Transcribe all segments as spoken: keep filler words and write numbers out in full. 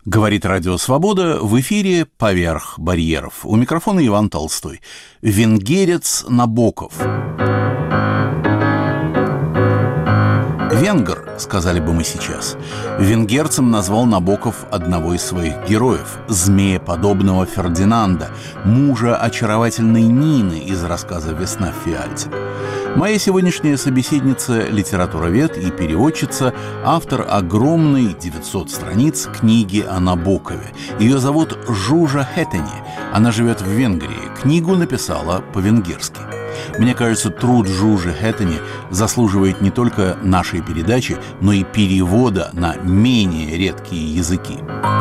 Говорит Радио Свобода, в эфире «Поверх барьеров». У микрофона Иван Толстой. Венгерец Набоков. «Венгр», сказали бы мы сейчас. Венгерцем назвал Набоков одного из своих героев, змееподобного Фердинанда, мужа очаровательной Нины из рассказа «Весна в Фиальте». Моя сегодняшняя собеседница – литературовед и переводчица, автор огромной девятьсот страниц книги о Набокове. Ее зовут Жужа Хетени. Она живет в Венгрии. Книгу написала по-венгерски. Мне кажется, труд Жужи Хетени заслуживает не только нашей передачи, но и перевода на менее редкие языки.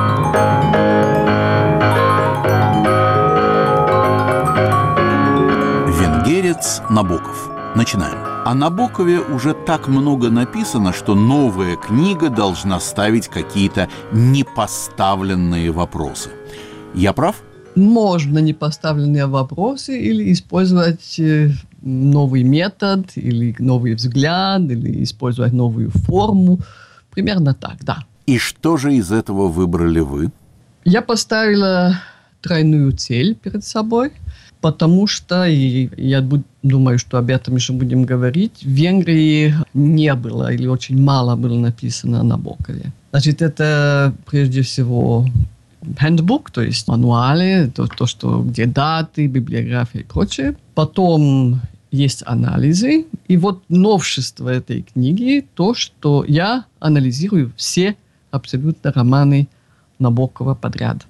Венгерец Набоков. Начинаем. О Набокове уже так много написано, что новая книга должна ставить какие-то непоставленные вопросы. Я прав? Можно непоставленные вопросы или использовать новый метод, или новый взгляд, или использовать новую форму. Примерно так, да. И что же из этого выбрали вы? Я поставила тройную цель перед собой, потому что, и я думаю, что об этом еще будем говорить, в Венгрии не было или очень мало было написано о Набокове. Значит, это прежде всего handbook, то есть мануалы, то, то что, где даты, библиография и прочее. Потом есть анализы. И вот новшество этой книги то, что я анализирую все абсолютно романы Набокова подряд.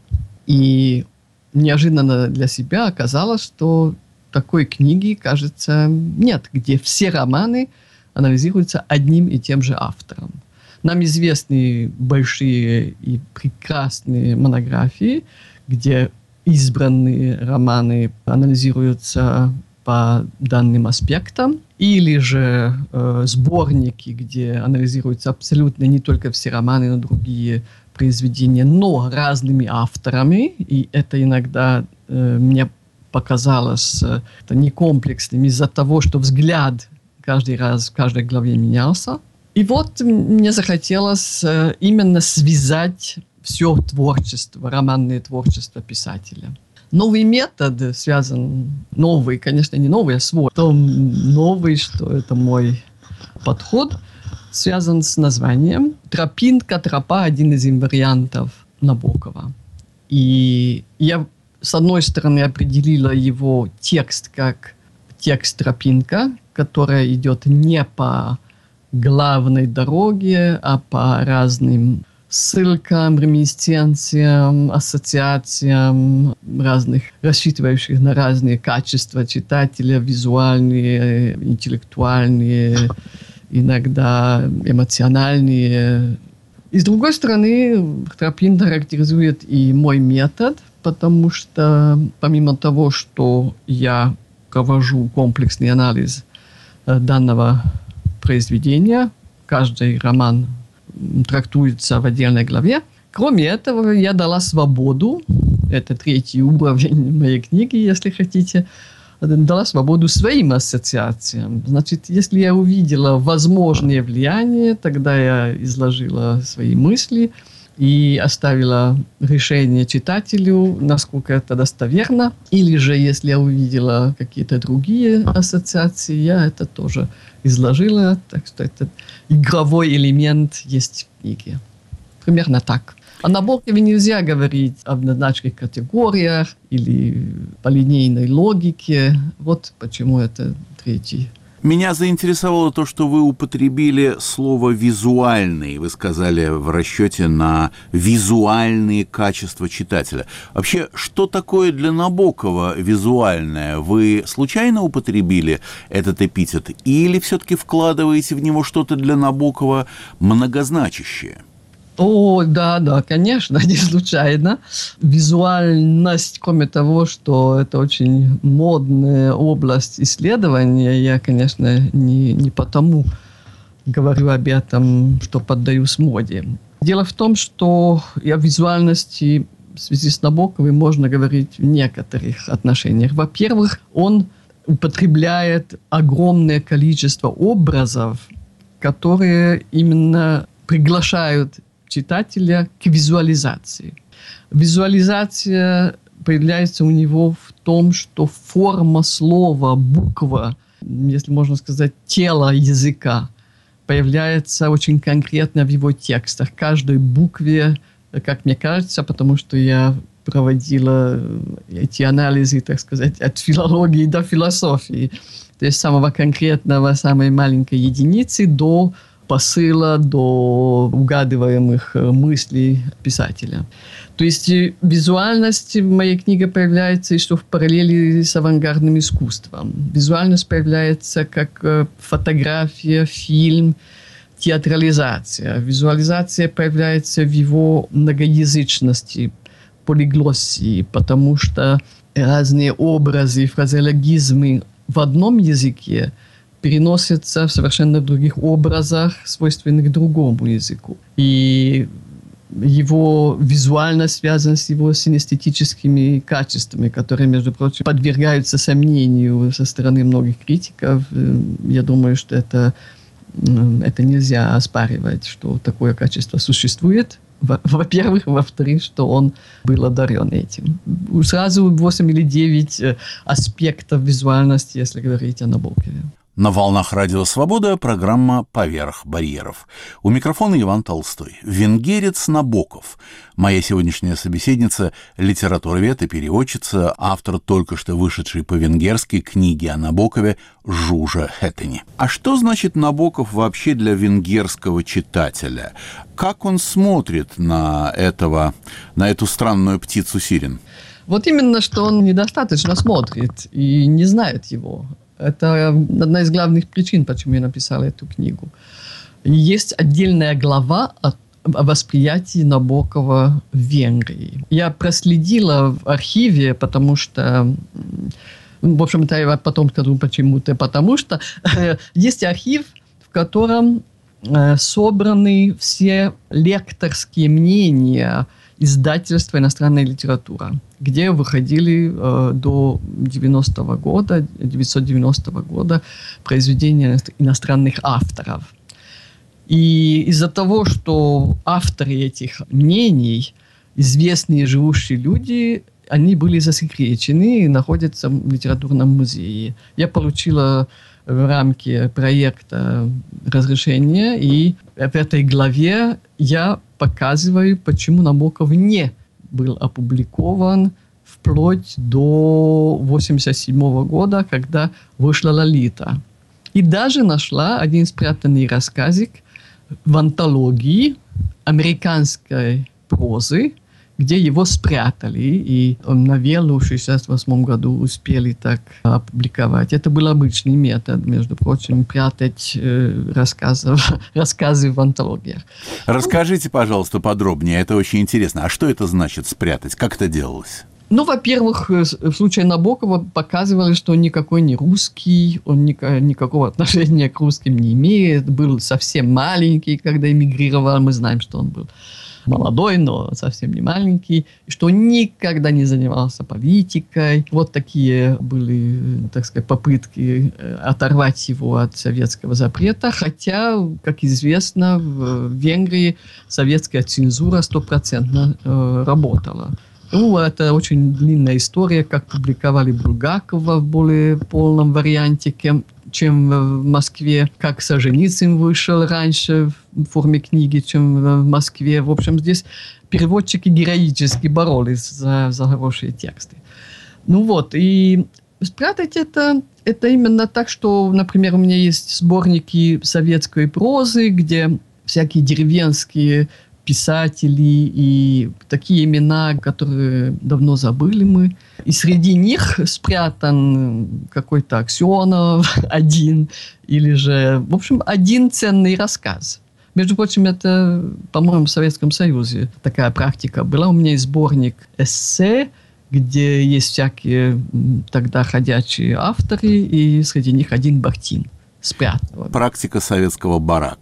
И неожиданно для себя оказалось, что такой книги, кажется, нет, где все романы анализируются одним и тем же автором. Нам известны большие и прекрасные монографии, где избранные романы анализируются по данным аспектам, или же э, сборники, где анализируются абсолютно не только все романы, но и другие произведения, но разными авторами, и это иногда э, мне показалось э, это некомплексным из-за того, что взгляд каждый раз в каждой главе менялся. И вот мне захотелось э, именно связать все творчество, романное творчество писателя. Новый метод связан, новый, конечно, не новый, а свой. То новый, что это мой подход, связан с названием. Тропинка, тропа – один из вариантов Набокова. И я, с одной стороны, определила его текст как текст тропинка, которая идет не по главной дороге, а по разным ссылкам, реминисценциям, ассоциациям разных, рассчитывающих на разные качества читателя, визуальные, интеллектуальные, иногда эмоциональные. И с другой стороны, тропинка характеризует и мой метод, потому что помимо того, что я провожу комплексный анализ данного произведения, каждый роман трактуется в отдельной главе. Кроме этого, я дала свободу, это третий уровень моей книги, если хотите, дала свободу своим ассоциациям. Значит, если я увидела возможные влияния, тогда я изложила свои мысли и оставила решение читателю, насколько это достоверно. Или же, если я увидела какие-то другие ассоциации, я это тоже изложила. Так что этот игровой элемент есть в книге. Примерно так. О Набокове нельзя говорить об однозначных категориях или по линейной логике. Вот почему это третий. Меня заинтересовало то, что вы употребили слово «визуальный». Вы сказали в расчете на визуальные качества читателя. Вообще, что такое для Набокова визуальное? Вы случайно употребили этот эпитет или все-таки вкладываете в него что-то для Набокова многозначащее? О, да, да, конечно, не случайно. Визуальность, кроме того, что это очень модная область исследования, я, конечно, не, не потому говорю об этом, что поддаюсь моде. Дело в том, что о визуальности в связи с Набоковым можно говорить в некоторых отношениях. Во-первых, он употребляет огромное количество образов, которые именно приглашают читателя к визуализации. Визуализация появляется у него в том, что форма слова, буква, если можно сказать, тело языка, появляется очень конкретно в его текстах. Каждой букве, как мне кажется, потому что я проводила эти анализы, так сказать, от филологии до философии. То есть самого конкретного, самой маленькой единицы до посыла, до угадываемых мыслей писателя. То есть визуальность в моей книге появляется еще в параллели с авангардным искусством. Визуальность появляется как фотография, фильм, театрализация. Визуализация появляется в его многоязычности, полиглоссии, потому что разные образы, фразеологизмы в одном языке переносятся в совершенно других образах, свойственных другому языку. И его визуальность связана с его синестетическими качествами, которые, между прочим, подвергаются сомнению со стороны многих критиков. Я думаю, что это, это нельзя оспаривать, что такое качество существует. Во-первых, во-вторых, что он был одарен этим. Сразу восемь или девять аспектов визуальности, если говорить о Набокове. На волнах Радио Свобода программа «Поверх барьеров». У микрофона Иван Толстой. Венгерец Набоков. Моя сегодняшняя собеседница – литературовед и переводчица, автор только что вышедшей по-венгерски книги о Набокове Жужа Хеттени. А что значит Набоков вообще для венгерского читателя? Как он смотрит на этого, на эту странную птицу Сирен? Вот именно, что он недостаточно смотрит и не знает его. Это одна из главных причин, почему я написала эту книгу. Есть отдельная глава о восприятии Набокова в Венгрии. Я проследила в архиве, потому что... В общем-то, я потом скажу почему-то. Потому что есть архив, в котором собраны все лекторские мнения издательства «Иностранная литература», где выходили э, до девяностого года, девятьсот девяностого года произведения иностранных авторов. И из-за того, что авторы этих мнений, известные живущие люди, они были засекречены и находятся в литературном музее. Я получила в рамке проекта разрешение, и в этой главе я показываю, почему Набоков не был опубликован вплоть до восемьдесят седьмого года, когда вышла «Лолита». И даже нашла один спрятанный рассказик в антологии американской прозы, где его спрятали, и новеллу в шестьдесят восьмом году успели так опубликовать. Это был обычный метод, между прочим, прятать э, рассказов, рассказы в антологиях. Расскажите, пожалуйста, подробнее, это очень интересно. А что это значит спрятать? Как это делалось? Ну, во-первых, в случае Набокова показывали, что он никакой не русский, он никакого отношения к русским не имеет, был совсем маленький, когда эмигрировал, мы знаем, что он был молодой, но совсем не маленький, что он никогда не занимался политикой. Вот такие были, так сказать, попытки оторвать его от советского запрета, хотя, как известно, в Венгрии советская цензура стопроцентно работала. Ну, это очень длинная история, как публиковали Булгакова в более полном варианте, чем в Москве, как Солженицын вышел раньше в форме книги, чем в Москве. В общем, здесь переводчики героически боролись за, за хорошие тексты. Ну вот, и спрятать это, это именно так, что, например, у меня есть сборники советской прозы, где всякие деревенские писатели и такие имена, которые давно забыли мы. И среди них спрятан какой-то Аксенов один, или же, в общем, один ценный рассказ. Между прочим, это, по-моему, в Советском Союзе такая практика была. У меня есть сборник эссе, где есть всякие тогда ходячие авторы, и среди них один Бахтин спрятан. Практика советского барака.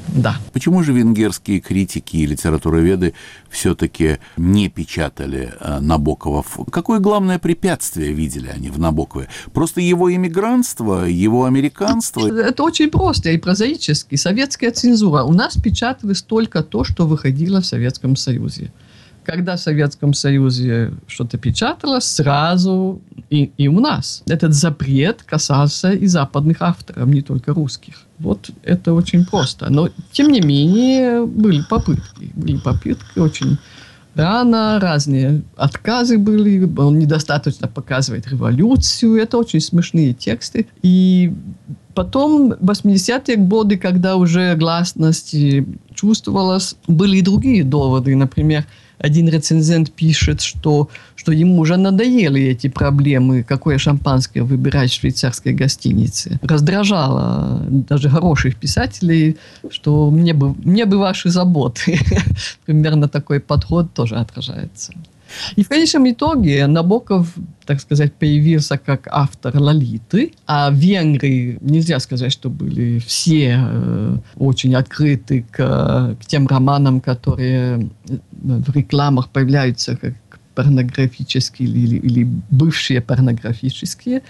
Да. Почему же венгерские критики и литературоведы все-таки не печатали Набокова? Какое главное препятствие видели они в Набокове? Просто его иммигрантство, его американство? Это очень просто и прозаически. Советская цензура. У нас печаталось только то, что выходило в Советском Союзе. Когда в Советском Союзе что-то печаталось, сразу и, и у нас. Этот запрет касался и западных авторов, не только русских. Вот это очень просто. Но, тем не менее, были попытки. Были попытки очень рано, разные отказы были. Он недостаточно показывает революцию. Это очень смешные тексты. И потом, в восьмидесятые годы, когда уже гласность чувствовалась, были и другие доводы. Например, один рецензент пишет, что, что ему уже надоели эти проблемы, какое шампанское выбирать в швейцарской гостинице. Раздражало даже хороших писателей, что мне бы, мне бы ваши заботы. Примерно такой подход тоже отражается. И в конечном итоге Набоков, так сказать, появился как автор «Лолиты», а венгры, нельзя сказать, что были все э, очень открыты к, к тем романам, которые в рекламах появляются как порнографические или, или бывшие порнографические.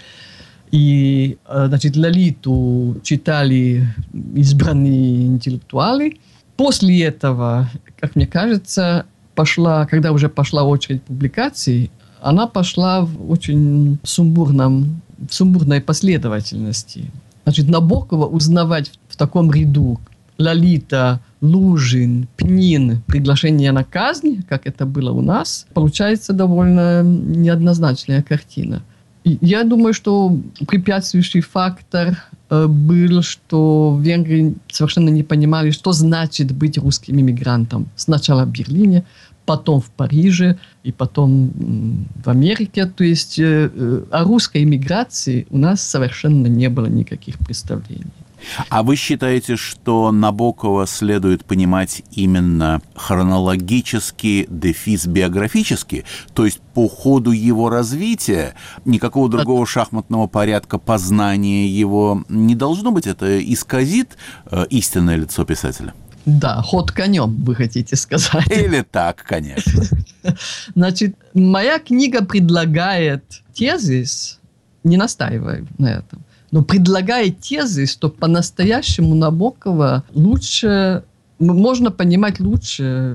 И, значит, «Лолиту» читали избранные интеллектуалы. После этого, как мне кажется, пошла, когда уже пошла очередь публикаций, она пошла в очень сумбурном, в сумбурной последовательности. Значит, Набокова узнавать в, в таком ряду Лолита, Лужин, Пнин, приглашение на казнь, как это было у нас, получается довольно неоднозначная картина. И я думаю, что препятствующий фактор э, был, что венгры совершенно не понимали, что значит быть русским иммигрантом. Сначала в Берлине, потом в Париже и потом в Америке. То есть э, э, о русской иммиграции у нас совершенно не было никаких представлений. А вы считаете, что Набокова следует понимать именно хронологически, дефис биографически? То есть по ходу его развития никакого другого шахматного порядка познания его не должно быть? Это исказит э, истинное лицо писателя? Да, ход конем, вы хотите сказать. Или так, конечно. Значит, моя книга предлагает тезис, не настаиваю на этом, но предлагает тезис, что по-настоящему Набокова лучше, можно понимать лучше,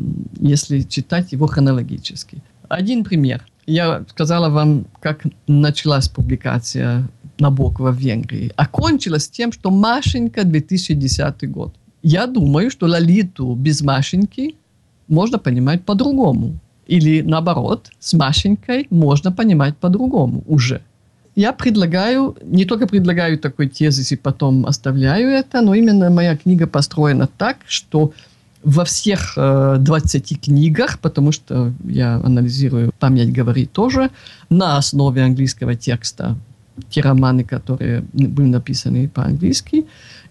если читать его хронологически. Один пример. Я сказала вам, как началась публикация Набокова в Венгрии. Окончилась тем, что Машенька, две тысячи десятый год. Я думаю, что Лолиту без Машеньки можно понимать по-другому. Или наоборот, с Машенькой можно понимать по-другому уже. Я предлагаю, не только предлагаю такой тезис и потом оставляю это, но именно моя книга построена так, что во всех э, двадцати книгах, потому что я анализирую «Память говорит» тоже, на основе английского текста, те романы, которые были написаны по-английски,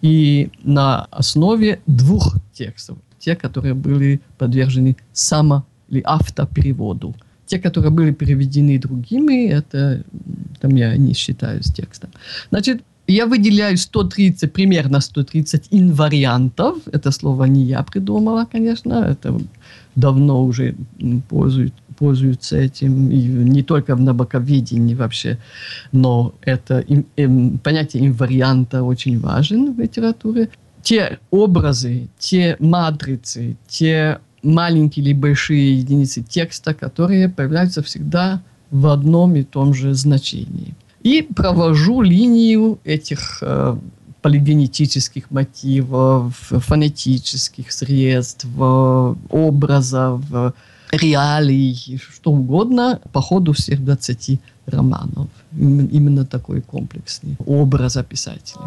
и на основе двух текстов, те, которые были подвержены само- или автопереводу. Те, которые были переведены другими, это там я не считаю с текстом. Значит, я выделяю сто тридцать, примерно сто тридцать инвариантов. Это слово не я придумала, конечно. Это давно уже пользуют, пользуются этим. И не только в набоковедении вообще. Но это им, им, понятие инварианта очень важно в литературе. Те образы, те матрицы, те маленькие или большие единицы текста, которые появляются всегда в одном и том же значении. И провожу линию этих э, полигенетических мотивов, фонетических средств, образов, реалий, что угодно по ходу всех двадцати романов. Именно такой комплексный образ писателя.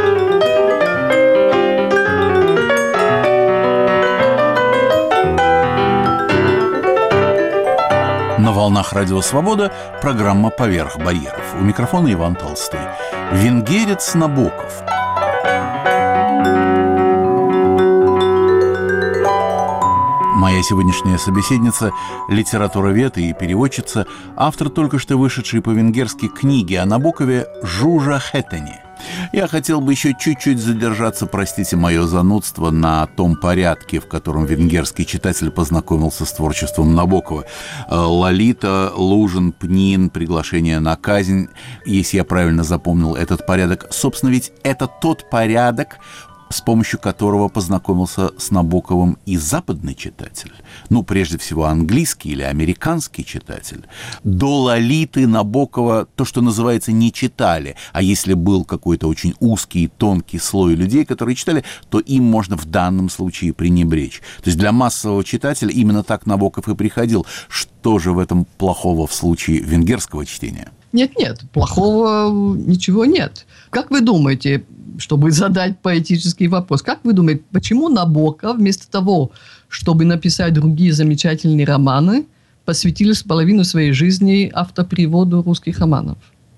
На волнах Радио Свобода программа «Поверх барьеров». У микрофона Иван Толстой. Венгерец Набоков. Моя сегодняшняя собеседница – литературовед и переводчица, автор только что вышедшей по-венгерски книги о Набокове «Жужа Хеттени». Я хотел бы еще чуть-чуть задержаться, простите мое занудство, на том порядке, в котором венгерский читатель познакомился с творчеством Набокова. Лолита, Лужин, Пнин, приглашение на казнь. Если я правильно запомнил этот порядок, собственно, ведь это тот порядок, с помощью которого познакомился с Набоковым и западный читатель. Ну, прежде всего, английский или американский читатель. До Лолиты Набокова, то, что называется, не читали. А если был какой-то очень узкий, тонкий слой людей, которые читали, то им можно в данном случае пренебречь. То есть для массового читателя именно так Набоков и приходил. Что же в этом плохого в случае венгерского чтения? Нет-нет, плохого ничего нет. Как вы думаете, чтобы задать поэтический вопрос, как вы думаете, почему Набоков вместо того, чтобы написать другие замечательные романы, посвятил половину своей жизни автопереводу русских романов?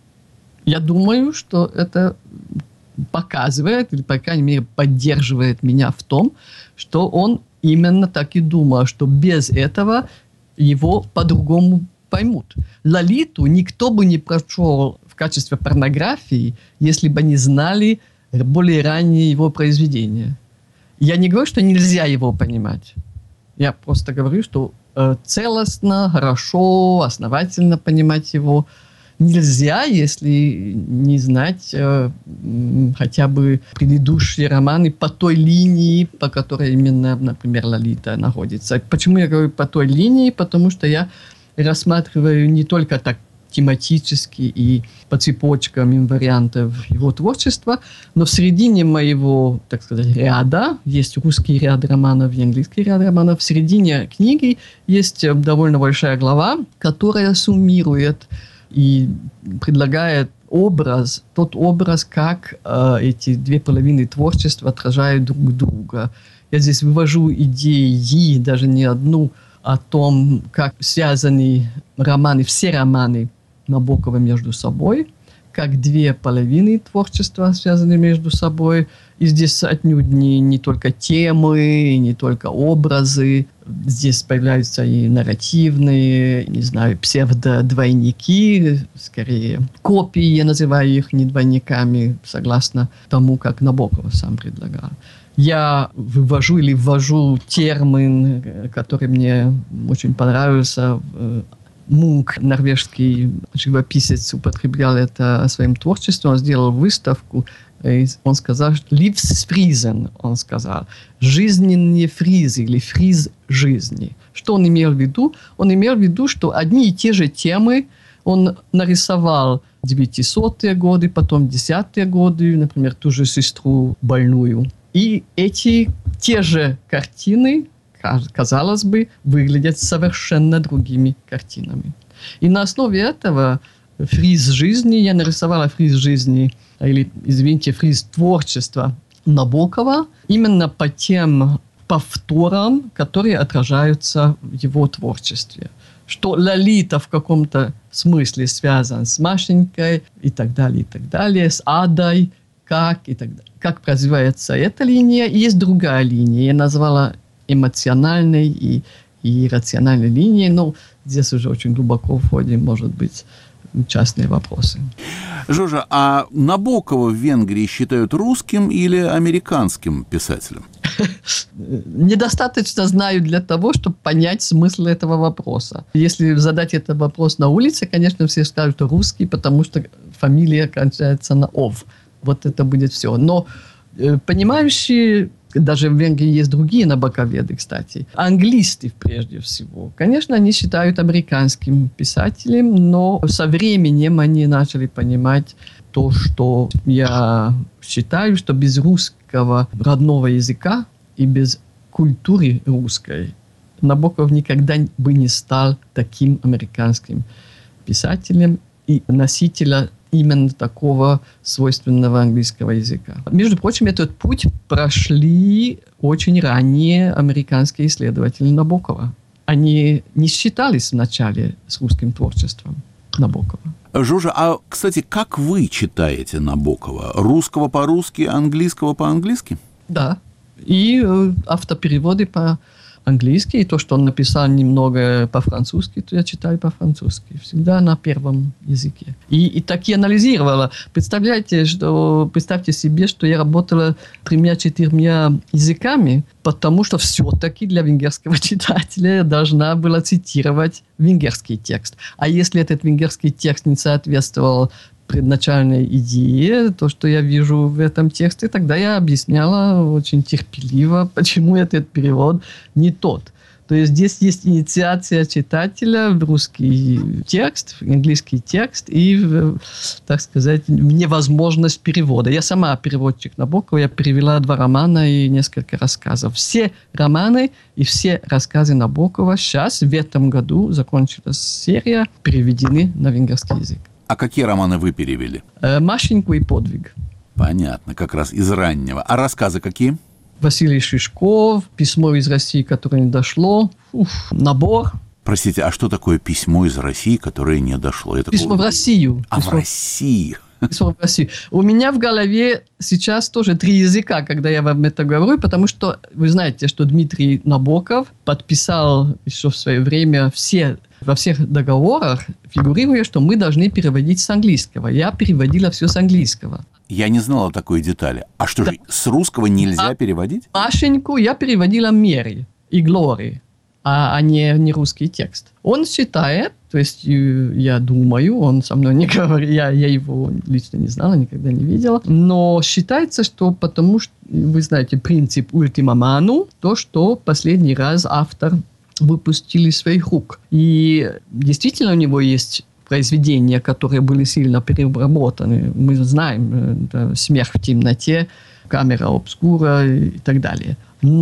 Я думаю, что это показывает, или, по крайней мере, поддерживает меня в том, что он именно так и думал, что без этого его по-другому поймут. Лолиту никто бы не прочел в качестве порнографии, если бы не знали более ранние его произведения. Я не говорю, что нельзя его понимать. Я просто говорю, что э, целостно, хорошо, основательно понимать его нельзя, если не знать э, хотя бы предыдущие романы по той линии, по которой именно, например, Лолита находится. Почему я говорю по той линии? Потому что я рассматриваю не только так тематически и по цепочкам вариантов его творчества, но в середине моего, так сказать, ряда, есть русский ряд романов и английский ряд романов, в середине книги есть довольно большая глава, которая суммирует и предлагает образ, тот образ, как э, эти две половины творчества отражают друг друга. Я здесь вывожу идеи, даже не одну, о том, как связаны романы, все романы Набокова между собой, как две половины творчества связаны между собой. И здесь отнюдь не, не только темы, не только образы. Здесь появляются и нарративные, не знаю, псевдодвойники, скорее копии, я называю их не двойниками, согласно тому, как Набоков сам предлагал. Я вывожу или ввожу термин, который мне очень понравился. Мунк, норвежский живописец, употреблял это своим творчеством. Он сделал выставку, и он сказал, что «livsfrisen», он сказал, «жизненные фризы» или «фриз жизни». Что он имел в виду? Он имел в виду, что одни и те же темы он нарисовал в девятисотые годы, потом в десятые годы, например, ту же сестру больную. И эти те же картины, казалось бы, выглядят совершенно другими картинами. И на основе этого фриз жизни, я нарисовала фриз жизни, или, извините, фриз творчества Набокова, именно по тем повторам, которые отражаются в его творчестве. Что Лолита в каком-то смысле связан с Машенькой и так далее, и так далее, с Адой, как и так далее. Как развивается эта линия, и есть другая линия. Я назвала эмоциональной и, и рациональной линией, но здесь уже очень глубоко входим, может быть, частные вопросы. Жожа, а Набокова в Венгрии считают русским или американским писателем? Недостаточно знаю для того, чтобы понять смысл этого вопроса. Если задать этот вопрос на улице, конечно, все скажут, что русский, потому что фамилия кончается на «ов». Вот это будет все. Но э, понимающие, даже в Венгрии есть другие набоковеды, кстати, англисты прежде всего. Конечно, они считают американским писателем, но со временем они начали понимать то, что я считаю, что без русского родного языка и без культуры русской Набоков никогда бы не стал таким американским писателем и носителем именно такого свойственного английского языка. Между прочим, этот путь прошли очень ранние американские исследователи Набокова. Они не считались вначале с русским творчеством Набокова. Жожа, а, кстати, как вы читаете Набокова? Русского по-русски, английского по-английски? Да. И э, автопереводы по, английский, и то, что он написал немного по-французски, то я читаю по-французски. Всегда на первом языке. И, и так я анализировала. Представляете, что, представьте себе, что я работала тремя-четырьмя языками, потому что все-таки для венгерского читателя я должна была цитировать венгерский текст. А если этот венгерский текст не соответствовал предначальной идее, то, что я вижу в этом тексте, тогда я объясняла очень терпеливо, почему этот перевод не тот. То есть здесь есть инициация читателя в русский текст, в английский текст и, в, так сказать, невозможность перевода. Я сама переводчик Набокова, я перевела два романа и несколько рассказов. Все романы и все рассказы Набокова сейчас, в этом году, закончилась серия, переведены на венгерский язык. А какие романы вы перевели? «Машеньку» и «Подвиг». Понятно, как раз из раннего. А рассказы какие? Василий Шишков, «Письмо из России, которое не дошло», Уф, «Набор». Простите, а что такое письмо из России, которое не дошло? Это письмо такое... в Россию. А, письмо... в Россию. Письмо в Россию. У меня в голове сейчас тоже три языка, когда я вам это говорю, потому что вы знаете, что Дмитрий Набоков подписал еще в свое время все, во всех договорах, фигурируя, что мы должны переводить с английского. Я переводила все с английского. Я не знала такой детали. А что да. же, с русского нельзя а переводить? Машеньку я переводила Мере и Глории, а, а не, не русский текст. Он считает, то есть я думаю, он со мной не говорит, я, я его лично не знала, никогда не видела, но считается, что потому что, вы знаете, принцип ultima manu, то, что последний раз автор выпустил из своих рук. И действительно у него есть произведения, которые были сильно переработаны. Мы знаем, это «Смех в темноте», «Камера обскура» и так далее.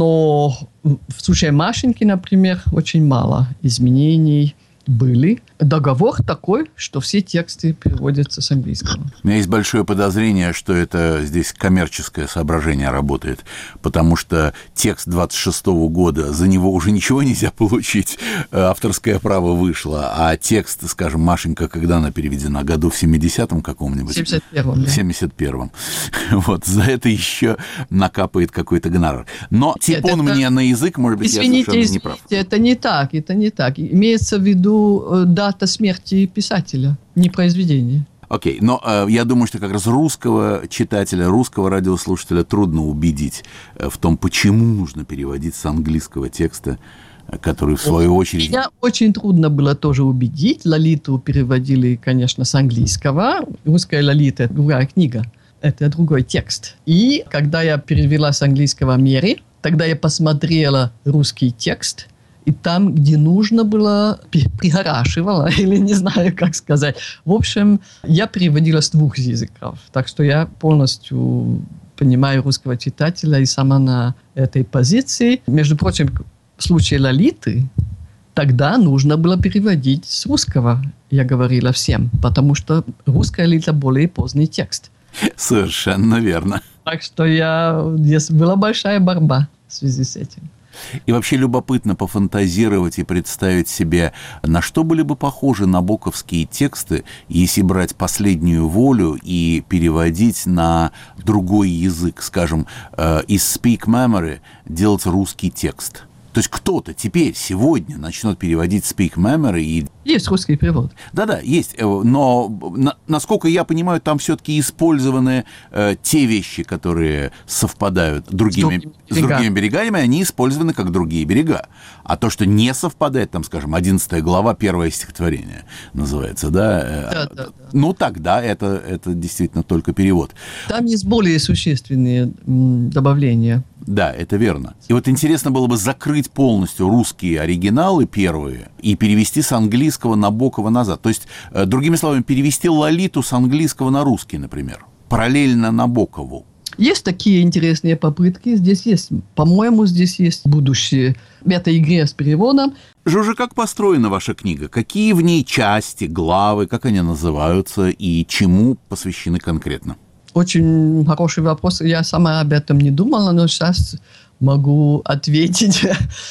Но в случае Машеньки, например, очень мало изменений были. Договор такой, что все тексты переводятся с английского. У меня есть большое подозрение, что это здесь коммерческое соображение работает, потому что текст двадцать шестого года, за него уже ничего нельзя получить, авторское право вышло, а текст, скажем, Машенька, когда она переведена, году в семидесятом каком-нибудь? В семьдесят первом. В семьдесят первом. Вот, за это еще накапает какой-то гонорар. Но типун это... мне на язык, может быть, извините, я совершенно извините, не прав. Это не так, это не так. Имеется в виду дата смерти писателя, не произведение. Окей, okay, но э, я думаю, что как раз русского читателя, русского радиослушателя трудно убедить э, в том, почему нужно переводить с английского текста, э, который в свою очередь... Меня очень трудно было тоже убедить. «Лолиту» переводили, конечно, с английского. «Русская Лолита» — это другая книга, это другой текст. И когда я перевела с английского «Мере», тогда я посмотрела русский текст, и там, где нужно было, пригорашивала, или не знаю, как сказать. В общем, я переводила с двух языков. Так что я полностью понимаю русского читателя и сама на этой позиции. Между прочим, в случае «Лолиты» тогда нужно было переводить с русского, я говорила всем, потому что русская «Лолита» более поздний текст. Совершенно верно. Так что я... здесь была большая борьба в связи с этим. И вообще любопытно пофантазировать и представить себе, на что были бы похожи набоковские тексты, если брать «Последнюю волю» и переводить на другой язык, скажем, из «Speak Memory» делать русский текст. То есть кто-то теперь, сегодня, начнет переводить «Speak Memory» и... Есть русский перевод. Да-да, есть. Но, на, насколько я понимаю, там все-таки использованы э, те вещи, которые совпадают другими, с, с другими берегами, они использованы как другие берега. А то, что не совпадает, там, скажем, одиннадцатая глава, первое стихотворение называется, да? Да, да, да. Ну, тогда это, это действительно только перевод. Там есть более существенные м, добавления. Да, это верно. И вот интересно было бы закрыть полностью русские оригиналы первые и перевести с английского Набокова назад. То есть, другими словами, перевести «Лолиту» с английского на русский, например, параллельно Набокову. Есть такие интересные попытки. Здесь есть, по-моему, здесь есть будущее в этой игре с переводом. Жужа, как построена ваша книга? Какие в ней части, главы, как они называются и чему посвящены конкретно? Очень хороший вопрос. Я сама об этом не думала, но сейчас могу ответить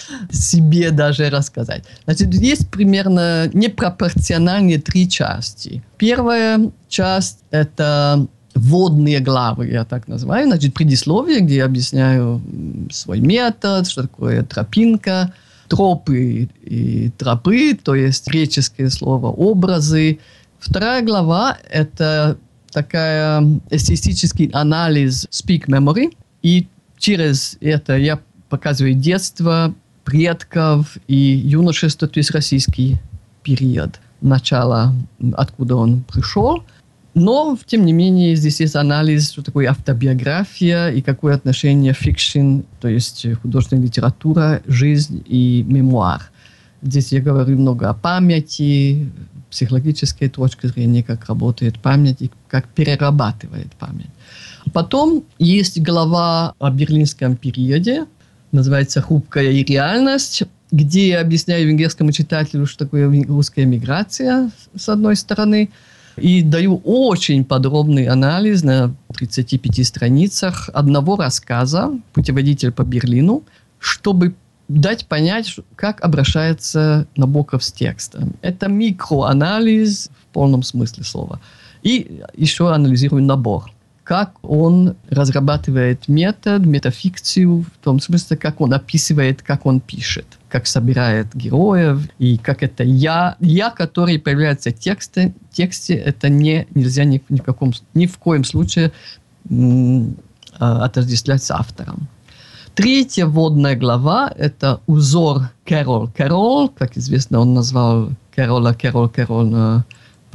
себе, даже рассказать. Значит, есть примерно непропорциональные три части. Первая часть – это вводные главы, я так называю. Значит, предисловие, где я объясняю свой метод, что такое тропинка, тропы и тропы, то есть греческое слово «образы». Вторая глава – это такая эстетический анализ speak memory. И через это я показываю детство, предков и юношество, то есть российский период, начало, откуда он пришел. Но, тем не менее, здесь есть анализ, что такое автобиография и какое отношение фикшн, то есть художественная литература, жизнь и мемуар. Здесь я говорю много о памяти, психологической точки зрения, как работает память и как перерабатывает память. Потом есть глава о берлинском периоде, называется «Хрупкая и реальность», где я объясняю венгерскому читателю, что такое русская миграция, с одной стороны, и даю очень подробный анализ на тридцати пяти страницах одного рассказа «Путеводитель по Берлину», чтобы дать понять, как обращается Набоков с текстом. Это микроанализ в полном смысле слова. И еще анализирую набор. Как он разрабатывает метод, метафикцию, в том смысле, как он описывает, как он пишет, как собирает героев, и как это «я», «я», который появляется в тексте, тексте это не, нельзя ни, ни, в каком, ни в коем случае м, отождествлять с автором. Третья вводная глава – это узор Кэрол. Кэрол, как известно, он назвал Кэрола Кэрол Кэрол,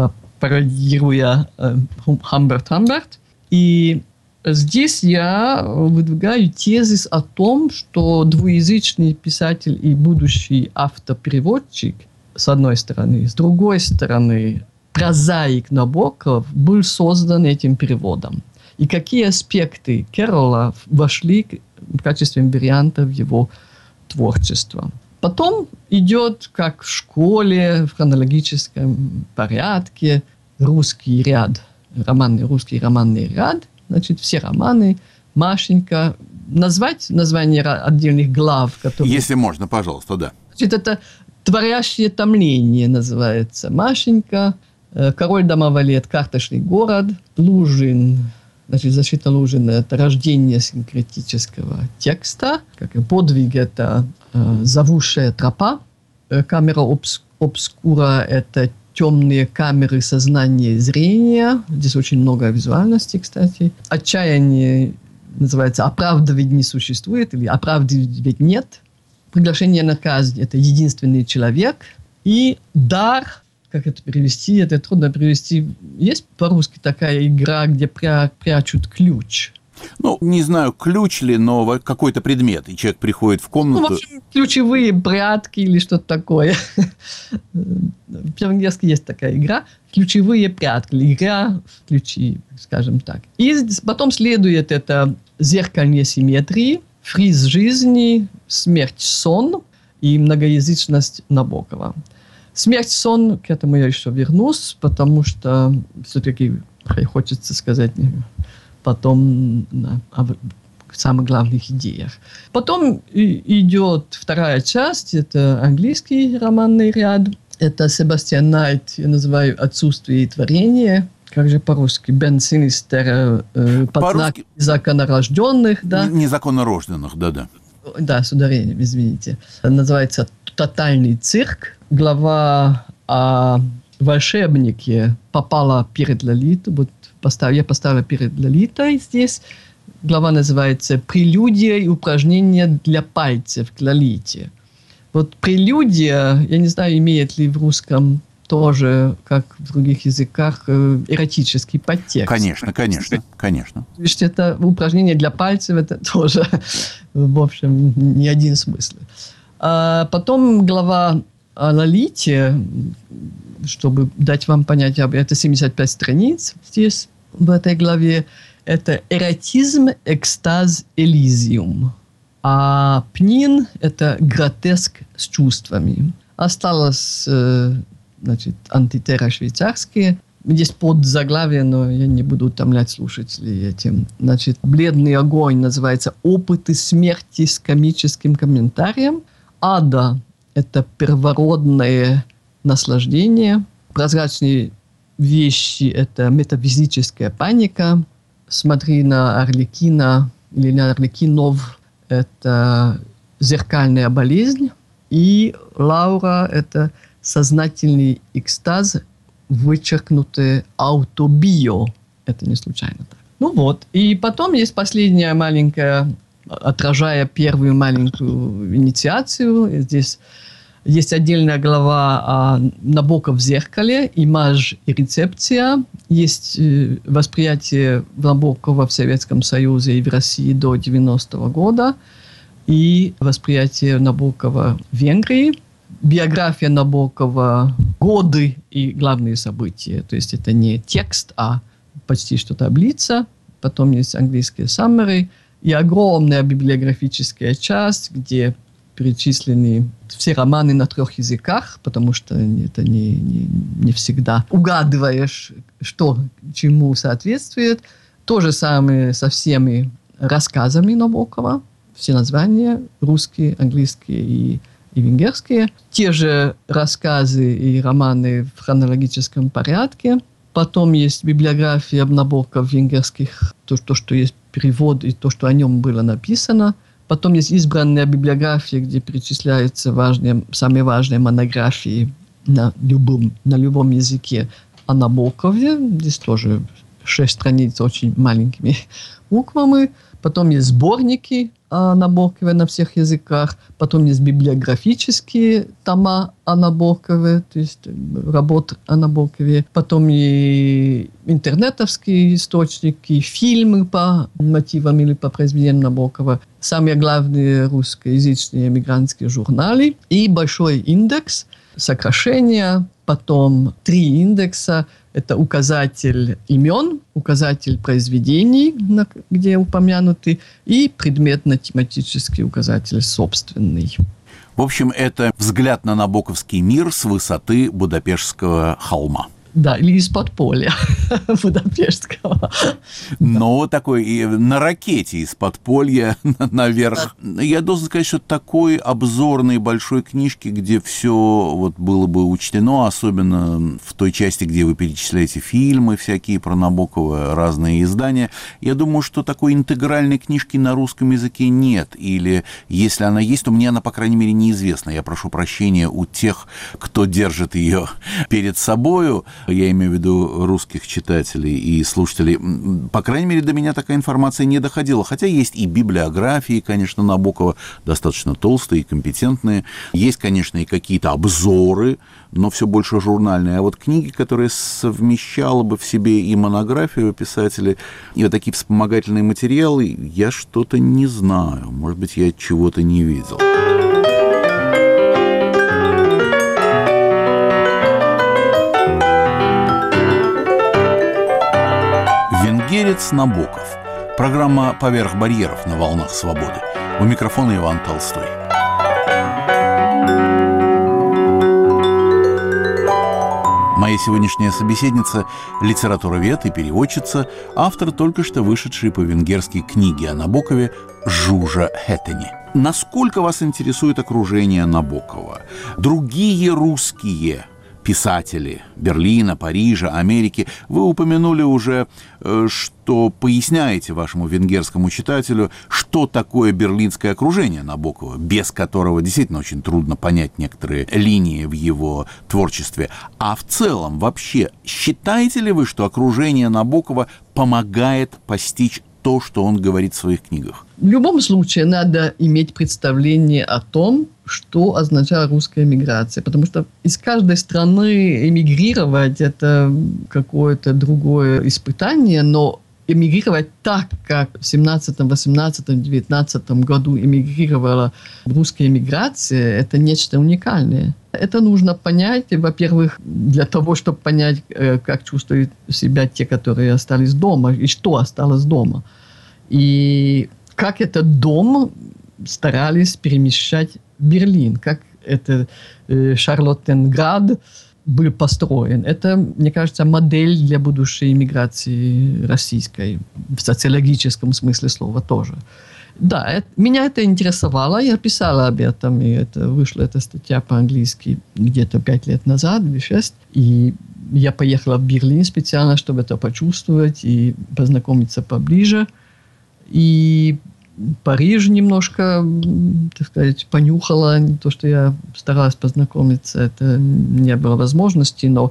пародируя Хамберт Хамберт. И здесь я выдвигаю тезис о том, что двуязычный писатель и будущий автопереводчик, с одной стороны, с другой стороны, прозаик Набоков был создан этим переводом. И какие аспекты Кэрола вошли в качестве варианта в его творчество. Потом идет, как в школе, в хронологическом порядке, русский ряд. Романный, русский романный ряд, значит, все романы, Машенька. Назвать название отдельных глав, которые... Если можно, пожалуйста, да. Значит, это «Творящее томление» называется. Машенька, «Король домоволет», «Карточный город», Лужин, значит, «Защита Лужина» – это рождение синкретического текста, как и «Подвиг» – это э, «Зовущая тропа», «Камера обс- обскура» – это темные камеры сознания и зрения. Здесь очень много визуальности, кстати. Отчаяние называется «Оправдывать не существует» или «Оправдывать нет». Приглашение на казнь – это «Единственный человек». И дар, как это перевести, это трудно перевести. Есть по-русски такая игра, где пря- прячут ключ. Ну, не знаю, ключ ли, но какой-то предмет, и человек приходит в комнату. Ну, в общем, ключевые прятки или что-то такое. По-английски есть такая игра. Ключевые прятки, или игра в ключи, скажем так. И потом следует это зеркальные симметрии, фриз жизни, смерть, сон и многоязычность Набокова. Смерть, сон, к этому я еще вернусь, потому что все-таки хочется сказать потом на, о самых главных идеях. Потом и, идет вторая часть, это английский романный ряд. Это Себастьян Найт, я называю «Отсутствие и творение». Как же по-русски? Бен Синистер, э, «Под знаки законорожденных». Да? Незаконнорожденных, да-да. Да, с ударением, извините. Называется «Тотальный цирк». Глава о волшебнике попала перед Лолитой. Вот постав, я поставила перед Лолитой здесь. Глава называется «Прелюдия и упражнения для пальцев к Лолите». Вот прелюдия, я не знаю, имеет ли в русском тоже, как в других языках, эротический подтекст. Конечно, конечно, конечно. То есть это упражнение для пальцев, это тоже, в общем, не один смысл. А потом глава о Лолите, чтобы дать вам понять, это семьдесят пять страниц здесь, в этой главе. Это эротизм, экстаз, элизиум. А Пнин – это гротеск с чувствами. Осталось, значит, антитера швейцарские. Есть подзаглавие, но я не буду утомлять слушателей этим. Значит, «Бледный огонь» называется «Опыты смерти с комическим комментарием». Ада – это первородное наслаждение. Прозрачный вещи – это метафизическая паника. «Смотри на Арлекина» или на Арлекинов – это зеркальная болезнь. И «Лаура» – это сознательный экстаз, вычеркнутое аутобио. Это не случайно так. Ну вот. И потом есть последняя маленькая, отражая первую маленькую инициацию. Здесь есть отдельная глава о Набоков в зеркале, имаж и рецепция. Есть восприятие Набокова в Советском Союзе и в России до девяностого года. И восприятие Набокова в Венгрии. Биография Набокова, годы и главные события. То есть это не текст, а почти что таблица. Потом есть английские summary. И огромная библиографическая часть, где перечислены все романы на трех языках, потому что это не, не, не всегда угадываешь, что чему соответствует. То же самое со всеми рассказами Набокова. Все названия русские, английские и, и венгерские. Те же рассказы и романы в хронологическом порядке. Потом есть библиография Набокова венгерских, то, то, что есть перевод и то, что о нем было написано. Потом есть избранная библиография, где перечисляются важные, самые важные монографии на любом, на любом языке о Набокове. Здесь тоже шесть страниц очень маленькими буквами. Потом есть сборники о Набокове на всех языках. Потом есть библиографические тома о Набокове, то есть работы о Набокове. Потом и интернетовские источники, фильмы по мотивам или по произведениям Набокова. Самые главные русскоязычные эмигрантские журналы. И большой индекс, сокращения. Потом три индекса. Это указатель имен, указатель произведений, где упомянуты, и предметно-тематический указатель собственный. В общем, это взгляд на набоковский мир с высоты Будапештского холма. Да, или из-под поля Будапештского. Но такой и на ракете из-под поля наверх. Я должен сказать, что такой обзорной большой книжки, где все вот было бы учтено, особенно в той части, где вы перечисляете фильмы всякие про Набокова, разные издания, я думаю, что такой интегральной книжки на русском языке нет. Или если она есть, то мне она, по крайней мере, неизвестна. Я прошу прощения у тех, кто держит ее перед собою. Я имею в виду русских читателей и слушателей. По крайней мере, до меня такая информация не доходила. Хотя есть и библиографии, конечно, Набокова, достаточно толстые и компетентные. Есть, конечно, и какие-то обзоры, но все больше журнальные. А вот книги, которые совмещала бы в себе и монографию писателей, и вот такие вспомогательные материалы, я что-то не знаю. Может быть, я чего-то не видел. Венгерец Набоков. Программа «Поверх барьеров» на волнах свободы. У микрофона Иван Толстой. Моя сегодняшняя собеседница – литературовед и переводчица, автор только что вышедшей по-венгерски книги о Набокове Жужа Хеттени. Насколько вас интересует окружение Набокова? Другие русские писатели Берлина, Парижа, Америки. Вы упомянули уже, что поясняете вашему венгерскому читателю, что такое берлинское окружение Набокова, без которого действительно очень трудно понять некоторые линии в его творчестве. А в целом, вообще, считаете ли вы, что окружение Набокова помогает постичь то, что он говорит в своих книгах? В любом случае надо иметь представление о том, что означает русская эмиграция. Потому что из каждой страны эмигрировать – это какое-то другое испытание, но эмигрировать так, как в семнадцатом, восемнадцатом, девятнадцатом году эмигрировала русская эмиграция – это нечто уникальное. Это нужно понять, во-первых, для того, чтобы понять, как чувствуют себя те, которые остались дома, и что осталось дома. И как этот дом старались перемещать в Берлин, как это э, Шарлоттенград был построен. Это, мне кажется, модель для будущей иммиграции российской, в социологическом смысле слова тоже. Да, это, меня это интересовало, я писала об этом, и это, вышла эта статья по-английски где-то пять лет назад или шесть. И Я поехала в Берлин специально, чтобы это почувствовать и познакомиться поближе. И Париж немножко, так сказать, понюхала. Не то, что я старалась познакомиться, это не было возможности, но,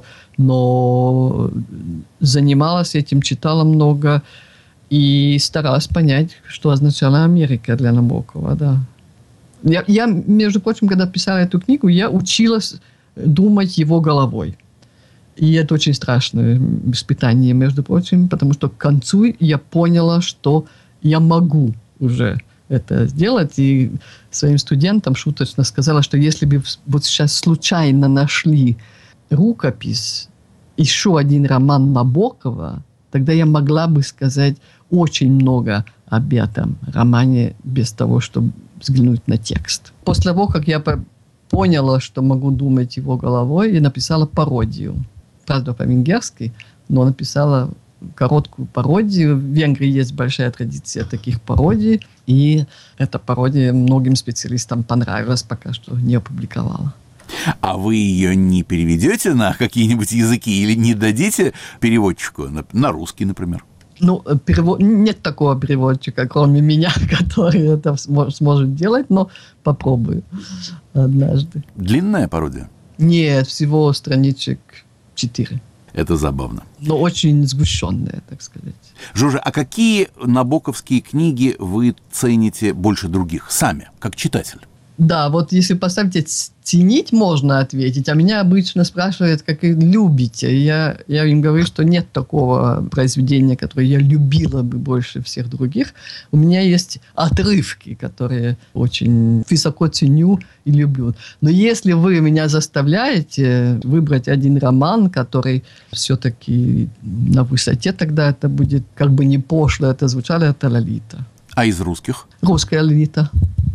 но занималась этим, читала много и старалась понять, что означала Америка для Набокова, да. Я, я, между прочим, когда писала эту книгу, я училась думать его головой. И это очень страшное испытание, между прочим, потому что к концу я поняла, что я могу уже это сделать. И своим студентам шуточно сказала, что если бы вот сейчас случайно нашли рукопись, еще один роман Набокова, тогда я могла бы сказать очень много об этом романе без того, чтобы взглянуть на текст. После того, как я поняла, что могу думать его головой, я написала пародию. Правда, по-венгерски, но написала короткую пародию. В Венгрии есть большая традиция таких пародий, и эта пародия многим специалистам понравилась, пока что не опубликовала. А вы ее не переведете на какие-нибудь языки или не дадите переводчику, на, на русский, например? Ну, перевод... нет такого переводчика, кроме меня, который это сможет делать, но попробую однажды. Длинная пародия? Нет, всего страничек четыре. Это забавно. Но очень сгущенная, так сказать. Жужа, а какие набоковские книги вы цените больше других сами, как читатель? Да, вот если поставите ценить, можно ответить, а меня обычно спрашивают, как и любите. Я, я им говорю, что нет такого произведения, которое я любила бы больше всех других. У меня есть отрывки, которые очень высоко ценю и люблю. Но если вы меня заставляете выбрать один роман, который все-таки на высоте, тогда это будет, как бы не пошло это звучало, это «Лолита». А из русских? Русская «Лолита».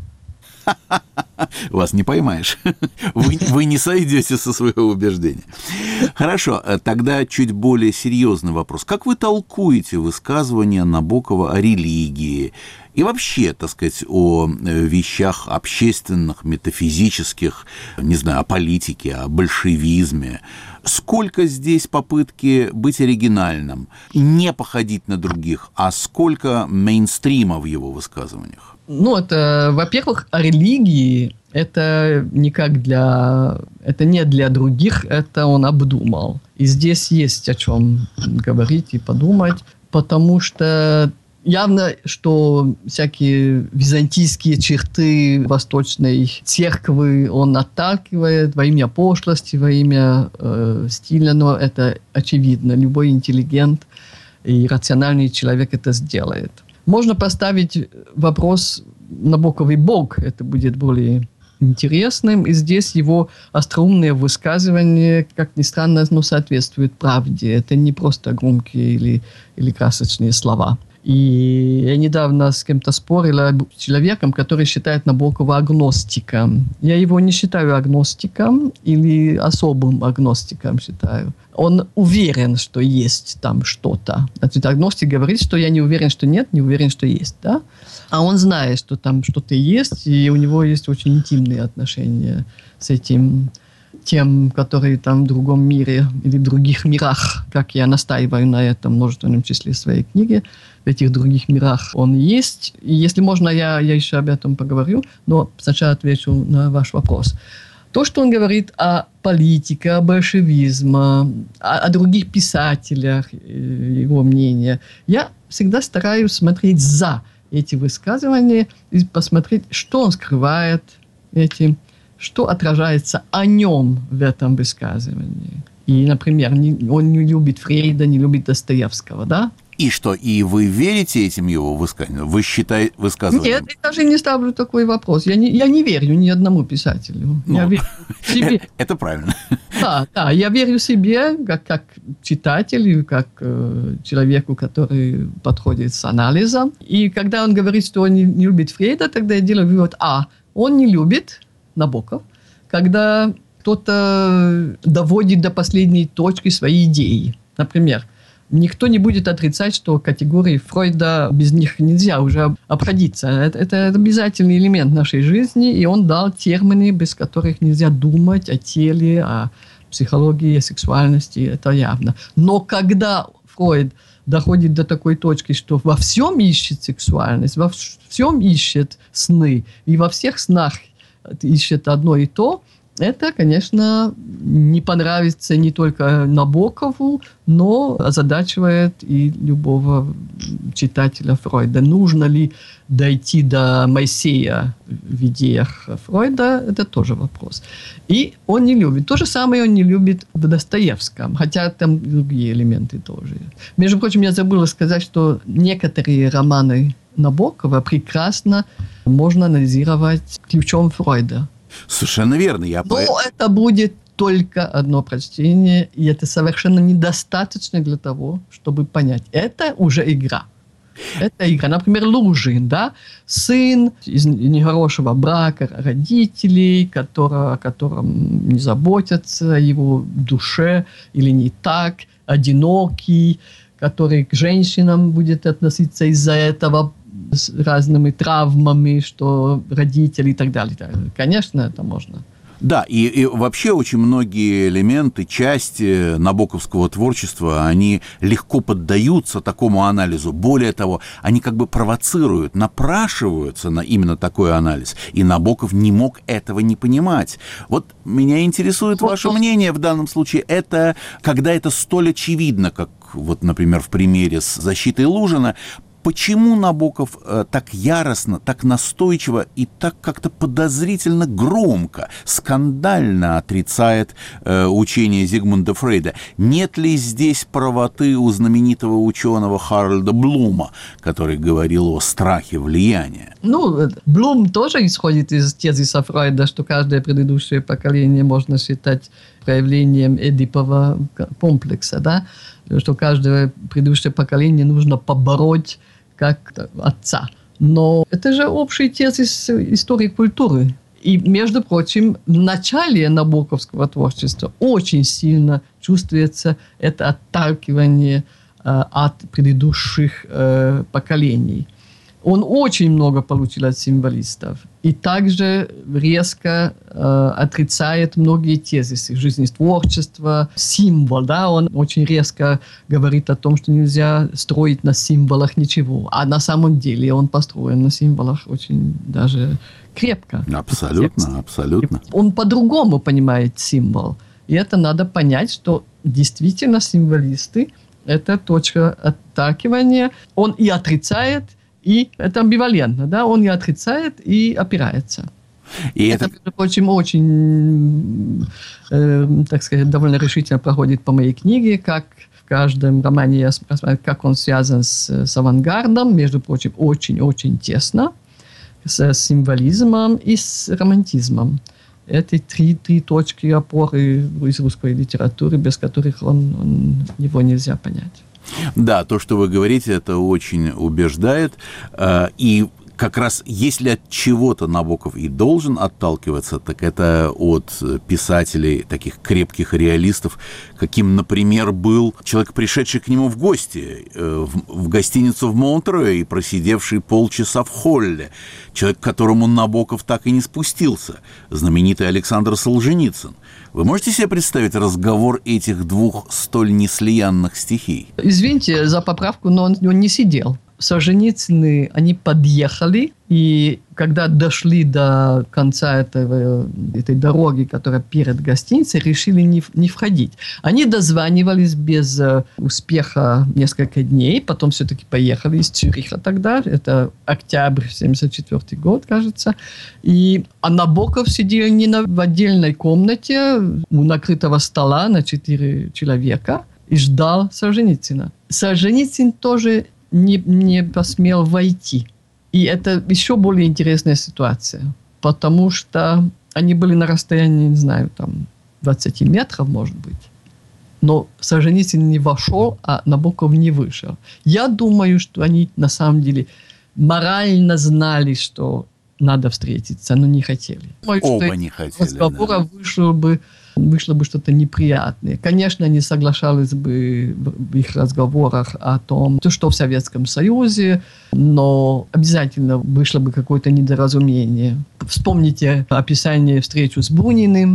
Вас не поймаешь. Вы, вы не сойдете со своего убеждения. Хорошо, тогда чуть более серьезный вопрос. Как вы толкуете высказывания Набокова о религии и вообще, так сказать, о вещах общественных, метафизических, не знаю, о политике, о большевизме? Сколько здесь попытки быть оригинальным, не походить на других, а сколько мейнстрима в его высказываниях? Ну, это, во-первых, о религии это никак для... Это не для других, это он обдумал. И здесь есть о чем говорить и подумать, потому что явно, что всякие византийские черты восточной церкви он отталкивает во имя пошлости, во имя э, стиля, но это очевидно. Любой интеллигент и рациональный человек это сделает. Можно поставить вопрос Набоковый Бог, это будет более интересным, и здесь его остроумные высказывания, как ни странно, но соответствуют правде. Это не просто громкие или, или красочные слова. И я недавно с кем-то спорила с человеком, который считает Набокова агностиком. Я его не считаю агностиком или особым агностиком считаю. Он уверен, что есть там что-то. Значит, агностик говорит, что я не уверен, что нет, не уверен, что есть. Да? А он знает, что там что-то есть, и у него есть очень интимные отношения с этим тем, которые там в другом мире или в других мирах, как я настаиваю на этом в множественном числе своей книги, в этих других мирах он есть. И если можно, я, я еще об этом поговорю, но сначала отвечу на ваш вопрос. То, что он говорит о политике, о большевизме, о, о других писателях, его мнение, я всегда стараюсь смотреть за эти высказывания и посмотреть, что он скрывает этим, что отражается о нем в этом высказывании. И, например, не, он не любит Фрейда, не любит Достоевского, да? И что, и вы верите этим его высказываниям? Вы считаете высказыванием? Нет, я даже не ставлю такой вопрос. Я не, я не верю ни одному писателю. Ну, я верю себе. Это правильно. Да, да, я верю себе, как, как читателю, как э, человеку, который подходит с анализом. И когда он говорит, что он не, не любит Фрейда, тогда я делаю вывод, а, он не любит Набоков, когда кто-то доводит до последней точки свои идеи. Например, никто не будет отрицать, что категории Фройда, без них нельзя уже обходиться. Это, это обязательный элемент нашей жизни, и он дал термины, без которых нельзя думать о теле, о психологии, сексуальности, это явно. Но когда Фройд доходит до такой точки, что во всем ищет сексуальность, во всем ищет сны, и во всех снах ищет одно и то, это, конечно, не понравится не только Набокову, но озадачивает и любого читателя Фройда. Нужно ли дойти до Моисея в идеях Фройда, это тоже вопрос. И он не любит. То же самое он не любит в Достоевском, хотя там другие элементы тоже. Между прочим, я забыла сказать, что некоторые романы Набокова прекрасно можно анализировать ключом Фройда. Совершенно верно. Я Но по... это будет только одно прочтение, и это совершенно недостаточно для того, чтобы понять. Это уже игра. Это игра. Например, Лужин, да? Сын из нехорошего брака, родителей, который, о котором не заботятся, о его душе или не так, одинокий, который к женщинам будет относиться из-за этого с разными травмами, что родители и так далее. Конечно, это можно. Да, и, и вообще очень многие элементы, части набоковского творчества, они легко поддаются такому анализу. Более того, они как бы провоцируют, напрашиваются на именно такой анализ. И Набоков не мог этого не понимать. Вот меня интересует ваше мнение в данном случае. Это когда это столь очевидно, как вот, например, в примере с защитой Лужина, почему Набоков э, так яростно, так настойчиво и так как-то подозрительно громко, скандально отрицает э, учение Зигмунда Фрейда? Нет ли здесь правоты у знаменитого ученого Харальда Блума, который говорил о страхе влияния? Ну, Блум тоже исходит из тезиса Фрейда, что каждое предыдущее поколение можно считать проявлением эдипового комплекса, да? Что каждое предыдущее поколение нужно побороть как отца. Но это же общий тезис истории культуры. И, между прочим, в начале набоковского творчества очень сильно чувствуется это отталкивание э, от предыдущих э, поколений. Он очень много получил от символистов. И также резко э, отрицает многие тезисы жизни творчества, символ. Да? Он очень резко говорит о том, что нельзя строить на символах ничего. А на самом деле он построен на символах очень даже крепко. Абсолютно, абсолютно. Он по-другому понимает символ. И это надо понять, что действительно символисты – это точка отталкивания. Он и отрицает, и это амбивалентно, да, он и отрицает, и опирается. И это, это, между прочим, очень, э, так сказать, довольно решительно проходит по моей книге, как в каждом романе я рассматриваю, как он связан с, с авангардом, между прочим, очень-очень тесно, с символизмом и с романтизмом. Это три, три точки опоры из русской литературы, без которых он, он, его нельзя понять. Да, то, что вы говорите, это очень убеждает. И как раз если от чего-то Набоков и должен отталкиваться, так это от писателей, таких крепких реалистов, каким, например, был человек, пришедший к нему в гости, в, в гостиницу в Монтре и просидевший полчаса в холле. Человек, к которому Набоков так и не спустился, знаменитый Александр Солженицын. Вы можете себе представить разговор этих двух столь неслиянных стихий? Извините за поправку, но он, он не сидел. Солженицыны, они подъехали, и когда дошли до конца этого, этой дороги, которая перед гостиницей, решили не, не входить. Они дозванивались без успеха несколько дней, потом все-таки поехали из Цюриха тогда, это октябрь семьдесят четвёртый год, кажется, и а Набоков сидел не на, в отдельной комнате у накрытого стола на четыре человека и ждал Солженицына. Солженицын тоже Не, не посмел войти. И это еще более интересная ситуация, потому что они были на расстоянии, не знаю, там, двадцать метров, может быть. Но Солженицын не вошел, а Набоков не вышел. Я думаю, что они на самом деле морально знали, что надо встретиться, но не хотели. Думаю, Оба не хотели. Разговора Да. вышло бы вышло бы что-то неприятное. Конечно, они соглашались бы в их разговорах о том, что в Советском Союзе, но обязательно вышло бы какое-то недоразумение. Вспомните описание встречи с Буниным,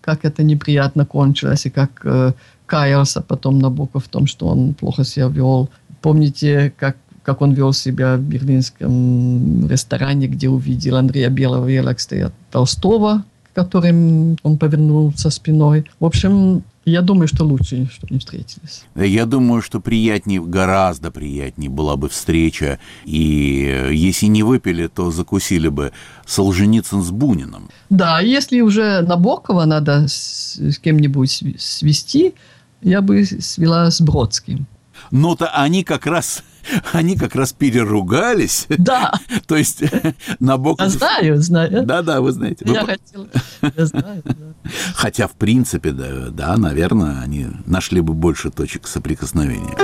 как это неприятно кончилось, и как э, каялся потом Набоков в том, что он плохо себя вел. Помните, как, как он вел себя в берлинском ресторане, где увидел Андрея Белого и Алекса Толстого, к которым он повернулся спиной. В общем, я думаю, что лучше, чтобы не встретились. Я думаю, что приятнее, гораздо приятнее была бы встреча, и если не выпили, то закусили бы Солженицын с Буниным. Да, если уже Набокова надо с, с кем-нибудь свести, я бы свела с Бродским. Но-то они как раз, они как раз переругались. Да. То есть Набоков... Я знаю, знаю. Да-да, вы знаете. Я хотела... Я знаю, да. Хотя, в принципе, да, да, наверное, они нашли бы больше точек соприкосновения.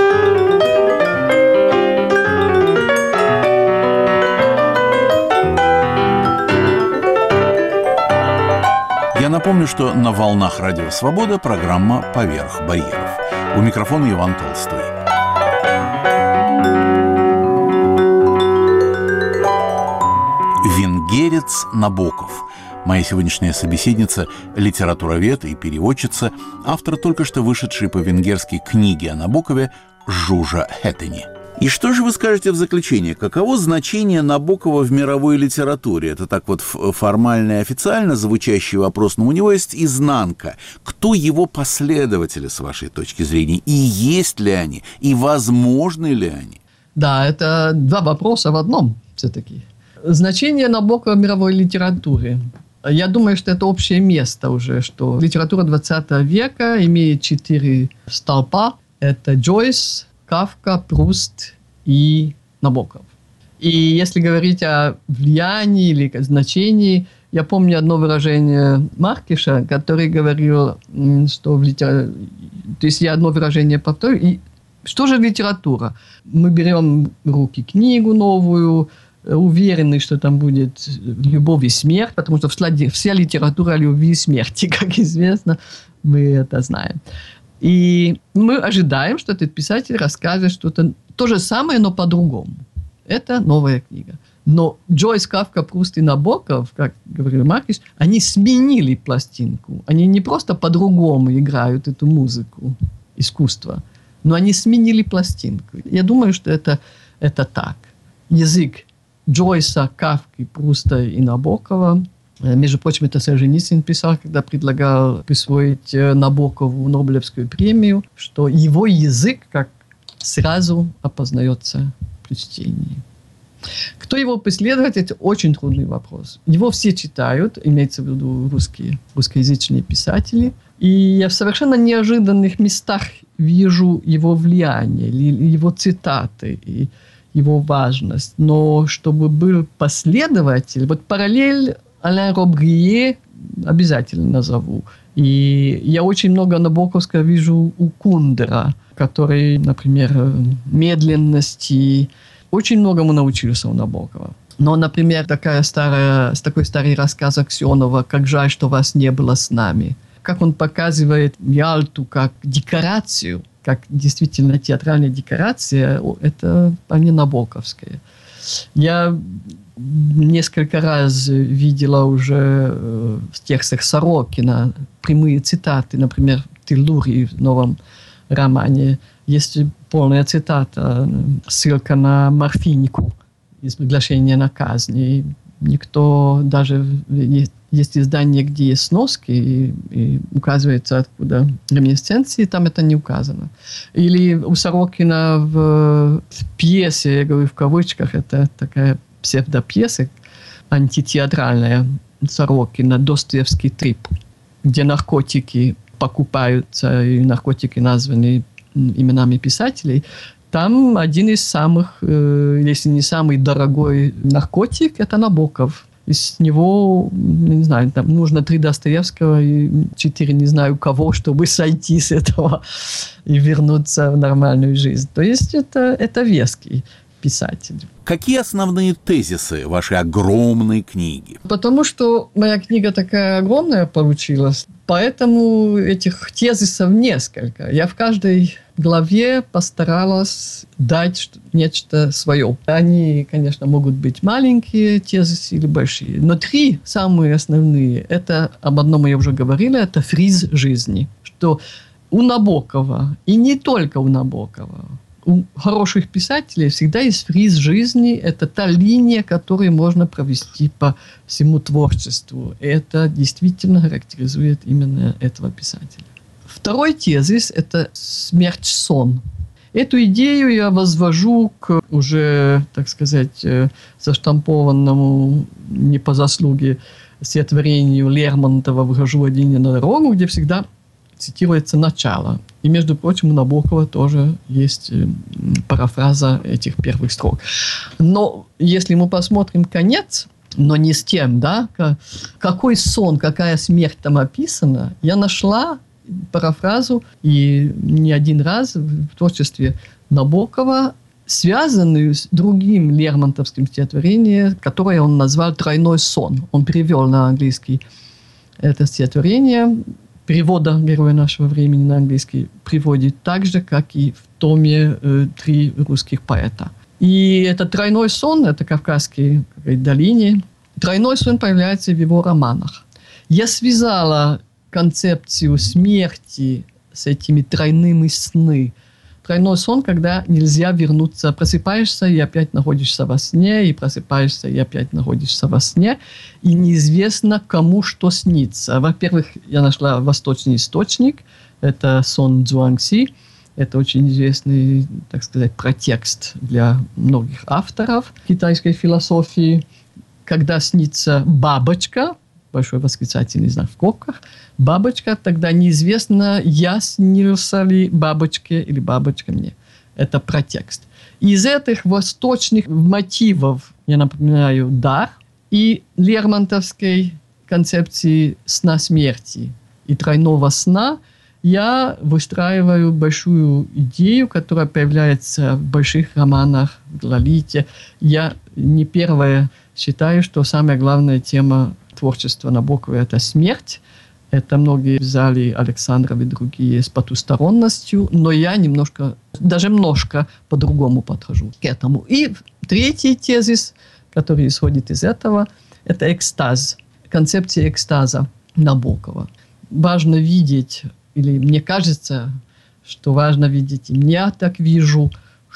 Я напомню, что на волнах Радио Свобода программа «Поверх барьеров». У микрофона Иван Толстой. Венгерец Набоков. Моя сегодняшняя собеседница – литературовед и переводчица, автор только что вышедшей по-венгерски книги о Набокове «Жужа Хеттени». И что же вы скажете в заключение? Каково значение Набокова в мировой литературе? Это так вот формально и официально звучащий вопрос, но у него есть изнанка. Кто его последователи, с вашей точки зрения? И есть ли они? И возможны ли они? Да, это два вопроса в одном все-таки. Значение Набокова в мировой литературе. Я думаю, что это общее место уже, что литература двадцатого века имеет четыре столпа. Это Джойс, Кафка, Пруст и Набоков. И если говорить о влиянии или значении, я помню одно выражение Маркиша, который говорил, что в литера... То есть я одно выражение повторю. И что же литература? Мы берем в руки книгу новую, уверены, что там будет любовь и смерть, потому что вся литература о любви и смерти, как известно, мы это знаем. И мы ожидаем, что этот писатель расскажет что-то то же самое, но по-другому. Это новая книга. Но Джойс, Кафка, Пруст и Набоков, как говорил Маркиш, они сменили пластинку. Они не просто по-другому играют эту музыку, искусство, но они сменили пластинку. Я думаю, что это, это так. Язык Джойса, Кафки, Пруста и Набокова. Между прочим, это Солженицын писал, когда предлагал присвоить Набокову Нобелевскую премию, что его язык как сразу опознается при чтении. Кто его последователь, это очень трудный вопрос. Его все читают, имеется в виду русские, русскоязычные писатели. И я в совершенно неожиданных местах вижу его влияние, его цитаты и его важность. Но чтобы был последователь, вот параллель Алян Робрие обязательно назову. И я очень много набоковского вижу у Кундера, который, например, медленности, очень многому научился у Набокова. Но, например, такая старая, такой старый рассказ Аксенова «Как жаль, что вас не было с нами». Как он показывает Ялту как декорацию, как действительно театральная декорация, это вполне набоковская. Я несколько раз видела уже в текстах Сорокина прямые цитаты, например, в Тиллуре, в новом романе. Есть полная цитата, ссылка на морфинику из приглашения на казнь. И никто, даже есть издание, где есть сноски, и, и указывается, откуда реминисценции, там это не указано. Или у Сорокина в, в пьесе, я говорю в кавычках, это такая псевдопьеса, антитеатральная Сорокина, Достоевский трип, где наркотики покупаются, и наркотики названы именами писателей. Там один из самых, э, если не самый дорогой наркотик, это Набоков. Из него, не знаю, там нужно три Достоевского и четыре не знаю кого, чтобы сойти с этого и вернуться в нормальную жизнь. То есть это, это веский писатель. Какие основные тезисы вашей огромной книги? Потому что моя книга такая огромная получилась, поэтому этих тезисов несколько. Я в каждой главе постаралась дать нечто свое. Они, конечно, могут быть маленькие тезисы или большие, но три самые основные. Это, об одном я уже говорила, это фриз жизни. Что у Набокова, и не только у Набокова, у хороших писателей всегда есть фриз жизни. Это та линия, которую можно провести по всему творчеству. И это действительно характеризует именно этого писателя. Второй тезис – это смерть-сон. Эту идею я возвожу к уже, так сказать, заштампованному не по заслуге стихотворению Лермонтова «Выхожу один на дорогу», где всегда цитируется начало. И, между прочим, у Набокова тоже есть парафраза этих первых строк. Но если мы посмотрим конец, но не с тем, да, какой сон, какая смерть там описана, я нашла парафразу и не один раз в творчестве Набокова, связанную с другим лермонтовским стихотворением, которое он назвал «Тройной сон». Он перевел на английский это стихотворение. Перевода «Героя нашего времени» на английский приводит так же, как и в томе э, «Три русских поэта». И этот тройной сон, это Кавказской долине, тройной сон появляется в его романах. Я связала концепцию смерти с этими тройными сны. Тройной сон, когда нельзя вернуться, просыпаешься и опять находишься во сне, и просыпаешься и опять находишься во сне, и неизвестно, кому что снится. Во-первых, я нашла восточный источник, это сон Цзуаньси, это очень известный, так сказать, протекст для многих авторов китайской философии, когда снится бабочка, большой восклицательный знак в скобках, бабочка, тогда неизвестно, я снился ли бабочке или бабочка мне. Это протекст. Из этих восточных мотивов, я напоминаю, дар и лермонтовской концепции сна смерти и тройного сна, я выстраиваю большую идею, которая появляется в больших романах, в Лолите. Я не первая считаю, что самая главная тема творчества Набокова – это смерть. Это многие взяли Александров и другие с потусторонностью, но я немножко, даже немножко по-другому подхожу к этому. И третий тезис, который исходит из этого, это экстаз, концепция экстаза Набокова. Важно видеть, или мне кажется, что важно видеть, и я так вижу,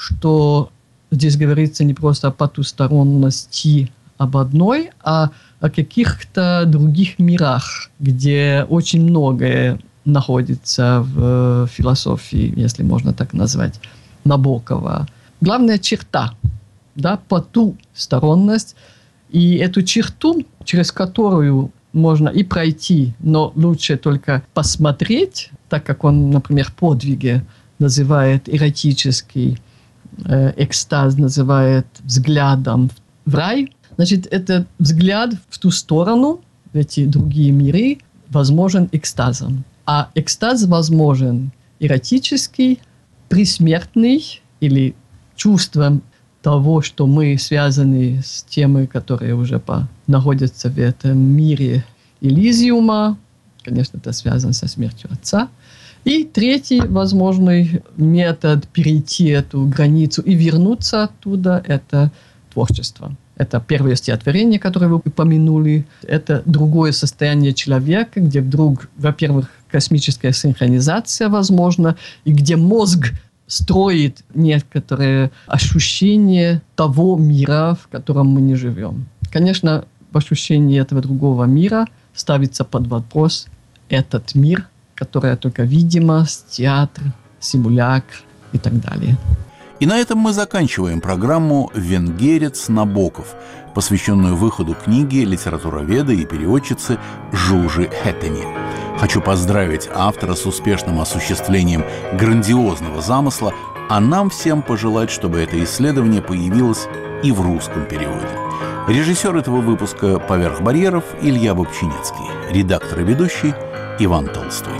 что здесь говорится не просто о потусторонности об одной, а о каких-то других мирах, где очень многое находится в философии, если можно так назвать, Набокова. Главная черта, да, потусторонность, и эту черту, через которую можно и пройти, но лучше только посмотреть, так как он, например, подвиги называет эротический э, экстаз, называет взглядом в рай. Значит, это взгляд в ту сторону, в эти другие миры, возможен экстазом. А экстаз возможен эротический, пресмертный или чувством того, что мы связаны с темой, которые уже по, находятся в этом мире Элизиума. Конечно, это связано со смертью отца. И третий возможный метод перейти эту границу и вернуться оттуда – это творчество. Это первое стихотворение, которое вы упомянули. Это другое состояние человека, где вдруг, во-первых, космическая синхронизация возможна, и где мозг строит некоторые ощущения того мира, в котором мы не живем. Конечно, в ощущении этого другого мира ставится под вопрос этот мир, который только видимость, театр, симулякр и так далее. И на этом мы заканчиваем программу «Венгерец Набоков», посвященную выходу книги литературоведа и переводчицы Жужи Хэттени. Хочу поздравить автора с успешным осуществлением грандиозного замысла, а нам всем пожелать, чтобы это исследование появилось и в русском переводе. Режиссер этого выпуска «Поверх барьеров» Илья Бобчинецкий, редактор и ведущий Иван Толстой.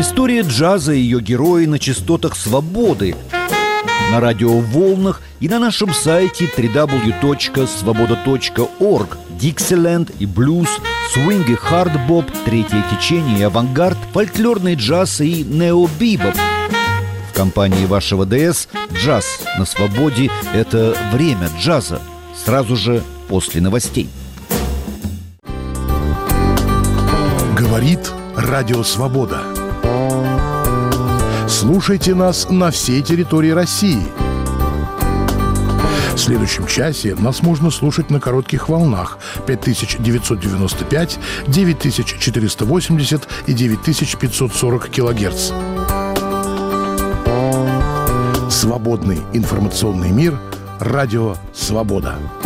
История джаза и ее герои на частотах свободы, на радиоволнах и на нашем сайте дабл ю дабл ю дабл ю точка свобода точка орг. Диксиленд и блюз, свинг и хардбоп, третье течение и авангард, фольклорный джаз и необибоп. В компании вашего ДС джаз на свободе – это время джаза. Сразу же после новостей. Говорит Радио Свобода. Слушайте нас на всей территории России. В следующем часе нас можно слушать на коротких волнах пять тысяч девятьсот девяносто пять, девять тысяч четыреста восемьдесят и девять тысяч пятьсот сорок килогерц. Свободный информационный мир. Радио Свобода.